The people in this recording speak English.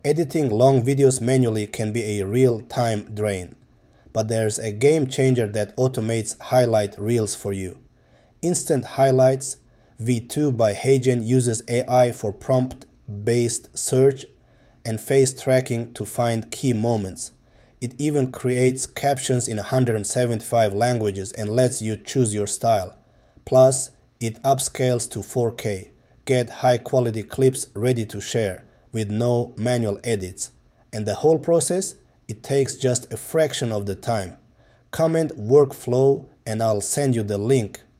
Editing long videos manually can be a real time drain, but there's a game changer that automates highlight reels for you. Instant Highlights V2 by HeyGen uses AI for prompt-based search and face tracking to find key moments. It even creates captions in 175 languages and lets you choose your style. Plus, it upscales to 4K. Get high-quality clips ready to share with no manual edits. And the whole process, it takes just a fraction of the time. Comment workflow and I'll send you the link